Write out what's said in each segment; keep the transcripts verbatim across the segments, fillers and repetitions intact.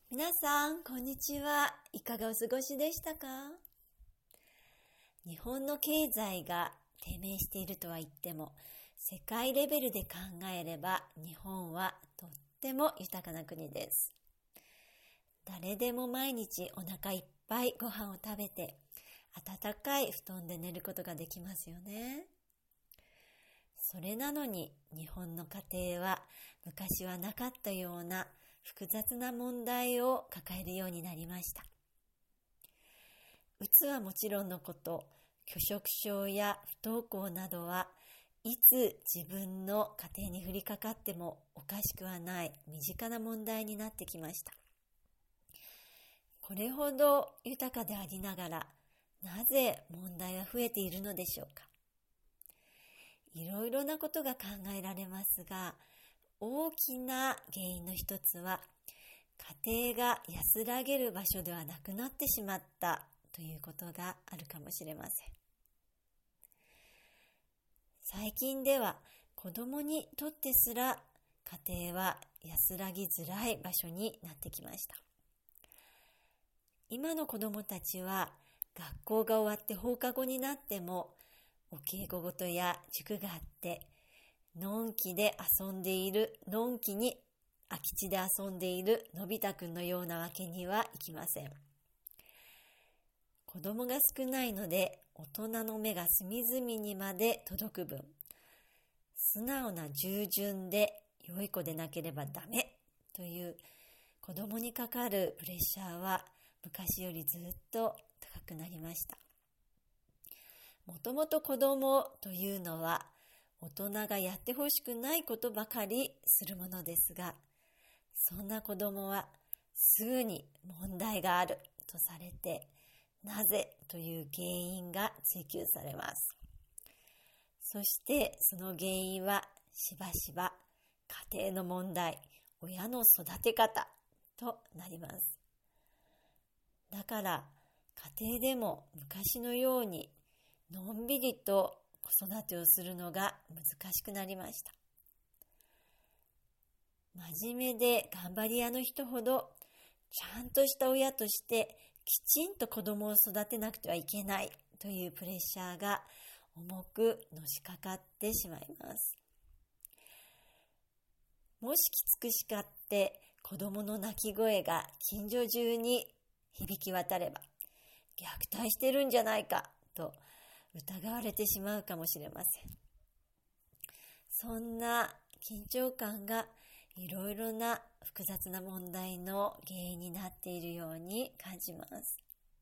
皆さん、こんにちは。いかがお過ごしでしたか？日本の経済が低迷しているとは言っても、世界レベルで考えれば日本はとっても豊かな国です。誰でも毎日お腹いっぱいご飯を食べて、暖かい布団で寝ることができますよね。それなのに日本の家庭は昔はなかったような複雑な問題を抱えるようになりました。うつはもちろんのこと、拒食症や不登校などはいつ自分の家庭に降りかかってもおかしくはない身近な問題になってきました。これほど豊かでありながら、なぜ問題は増えているのでしょうか。いろいろなことが考えられますが、大きな原因の一つは、家庭が安らげる場所ではなくなってしまったということがあるかもしれません。最近では子供にとってすら家庭は安らぎづらい場所になってきました。今の子供たちは学校が終わって放課後になってもお稽古事や塾があってのんきで遊んでいる、のんきに空き地で遊んでいるのび太くんのようなわけにはいきません。子供が少ないので大人の目が隅々にまで届く分、素直な従順で良い子でなければダメという子供にかかるプレッシャーは昔よりずっと高くなりました。もともと子供というのは大人がやってほしくないことばかりするものですが、そんな子供はすぐに問題があるとされて、なぜという原因が追求されます。そしてその原因はしばしば家庭の問題、親の育て方となります。だから家庭でも昔のようにのんびりと子育てをするのが難しくなりました。真面目で頑張り屋の人ほどちゃんとした親としてきちんと子供を育てなくてはいけないというプレッシャーが重くのしかかってしまいます。もしきつく叱って子供の泣き声が近所中に響き渡れば、虐待してるんじゃないかと疑われてしまうかもしれません。そんな緊張感がいろいろな複雑な問題の原因になっているように感じます。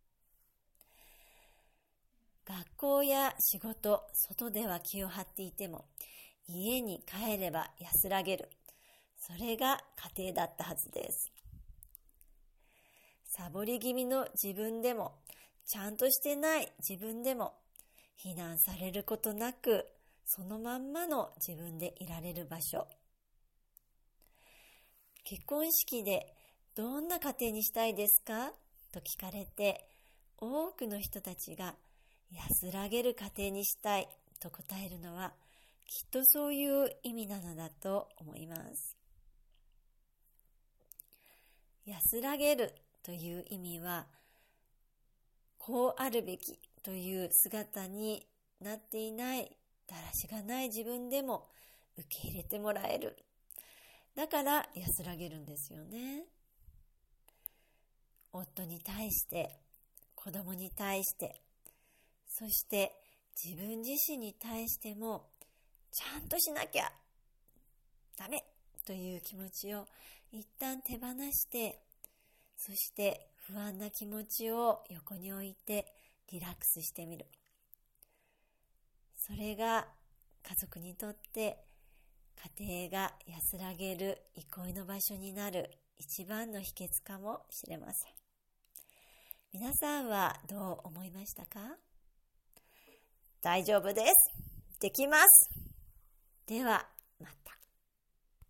学校や仕事、外では気を張っていても、家に帰れば安らげる。それが家庭だったはずです。サボり気味の自分でも、ちゃんとしてない自分でも、非難されることなく、そのまんまの自分でいられる場所。結婚式でどんな家庭にしたいですかと聞かれて、多くの人たちが安らげる家庭にしたいと答えるのは、きっとそういう意味なのだと思います。安らげるという意味は、こうあるべきという姿になっていないだらしがない自分でも受け入れてもらえる。だから安らげるんですよね。夫に対して、子供に対して、そして自分自身に対してもちゃんとしなきゃダメという気持ちを一旦手放して、そして不安な気持ちを横に置いてリラックスしてみる。それが家族にとって家庭が安らげる憩いの場所になる一番の秘訣かもしれません。皆さんはどう思いましたか？大丈夫です。できます。ではまた。